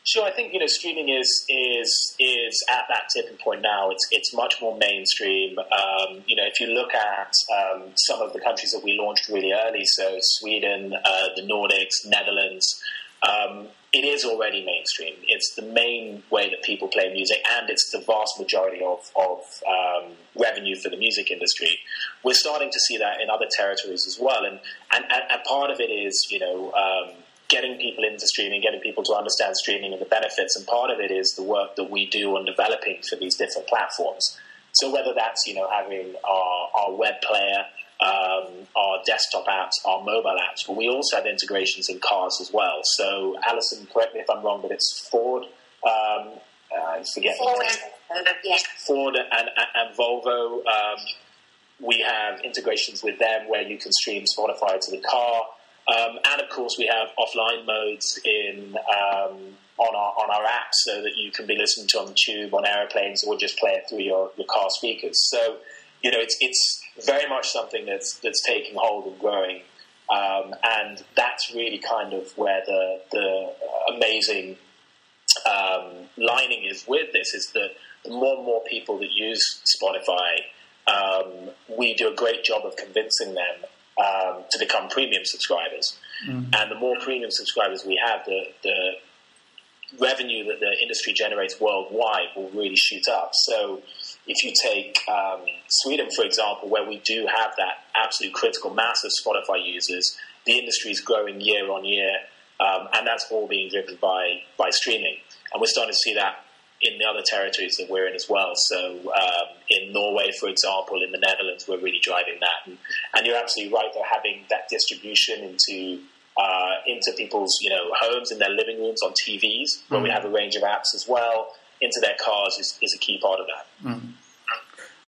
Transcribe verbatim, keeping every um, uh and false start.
Sure, I think you know streaming is is is at that tipping point now. It's it's much more mainstream. Um, you know, if you look at um, some of the countries that we launched really early, so Sweden, uh, the Nordics, Netherlands, um, it is already mainstream. It's the main way that people play music, and it's the vast majority of of um, revenue for the music industry. We're starting to see that in other territories as well, and and, and part of it is you know. Um, getting people into streaming, getting people to understand streaming and the benefits, and part of it is the work that we do on developing for these different platforms. So whether that's, you know, having our, our web player, um, our desktop apps, our mobile apps, but we also have integrations in cars as well. So, Alison, correct me if I'm wrong, but it's Ford, um, I forget Ford, the name. Yeah. Ford and, and, and Volvo, um, we have integrations with them where you can stream Spotify to the car. Um, and of course, we have offline modes in um, on our on our apps, so that you can be listening to on the tube, on airplanes, or just play it through your, your car speakers. So, you know, it's it's very much something that's that's taking hold and growing, um, and that's really kind of where the the amazing um, lining is with this. Is that the more and more people that use Spotify, um, we do a great job of convincing them. Um, to become premium subscribers. Mm. And the more premium subscribers we have, the, the revenue that the industry generates worldwide will really shoot up. So if you take um, Sweden, for example, where we do have that absolute critical mass of Spotify users, the industry is growing year on year, um, and that's all being driven by, by streaming. And we're starting to see that in the other territories that we're in as well. So um, in Norway, for example, in the Netherlands, we're really driving that. And, and you're absolutely right, they're having that distribution into uh, into people's you know homes, in their living rooms, on T Vs, where mm. we have a range of apps as well, into their cars is, is a key part of that. Mm.